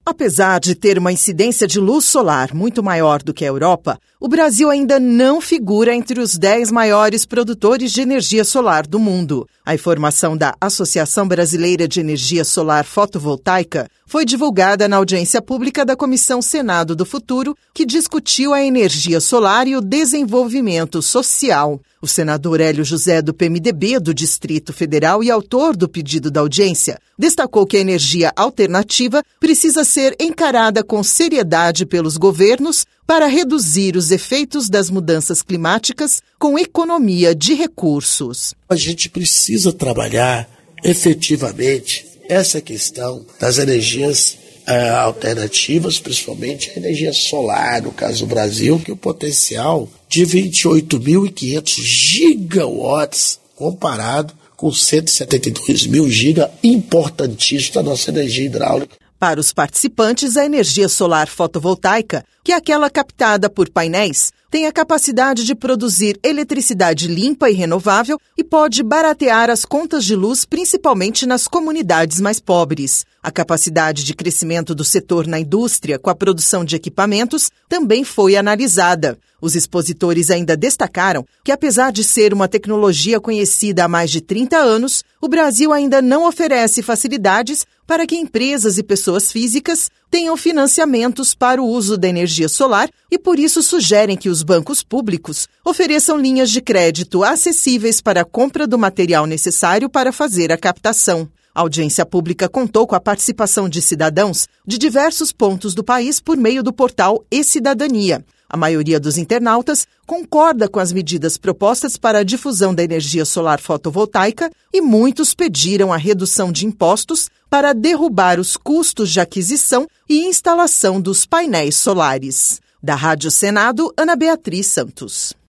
Apesar de ter uma incidência de luz solar muito maior do que a Europa, o Brasil ainda não figura entre os 10 maiores produtores de energia solar do mundo. A informação da Associação Brasileira de Energia Solar Fotovoltaica foi divulgada na audiência pública da Comissão Senado do Futuro, que discutiu a energia solar e o desenvolvimento social. O senador Hélio José, do PMDB do Distrito Federal e autor do pedido da audiência, destacou que a energia alternativa precisa ser encarada com seriedade pelos governos para reduzir os efeitos das mudanças climáticas com economia de recursos. A gente precisa trabalhar efetivamente essa questão das energias alternativas, principalmente a energia solar, no caso do Brasil, que o potencial de 28.500 gigawatts comparado com 172 mil giga, importantíssimo da nossa energia hidráulica. Para os participantes, a energia solar fotovoltaica, que é aquela captada por painéis, tem a capacidade de produzir eletricidade limpa e renovável e pode baratear as contas de luz, principalmente nas comunidades mais pobres. A capacidade de crescimento do setor na indústria com a produção de equipamentos também foi analisada. Os expositores ainda destacaram que, apesar de ser uma tecnologia conhecida há mais de 30 anos, o Brasil ainda não oferece facilidades para que empresas e pessoas físicas tenham financiamentos para o uso da energia solar e, por isso, sugerem que os bancos públicos ofereçam linhas de crédito acessíveis para a compra do material necessário para fazer a captação. A audiência pública contou com a participação de cidadãos de diversos pontos do país por meio do portal E-Cidadania. A maioria dos internautas concorda com as medidas propostas para a difusão da energia solar fotovoltaica e muitos pediram a redução de impostos para derrubar os custos de aquisição e instalação dos painéis solares. Da Rádio Senado, Ana Beatriz Santos.